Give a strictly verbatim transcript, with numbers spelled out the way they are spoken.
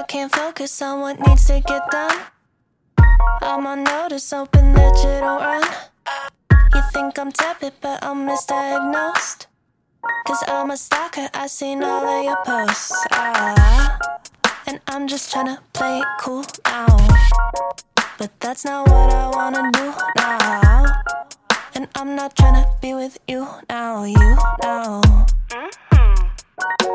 can't focus on what needs to get done. I'm on notice, hoping that you don't run. You think I'm tepid, but I'm misdiagnosed. Cause I'm a stalker, I seen all of your posts. Ah, and I'm just tryna play it cool now. But that's not what I wanna do now. And I'm not tryna be with you now, you now.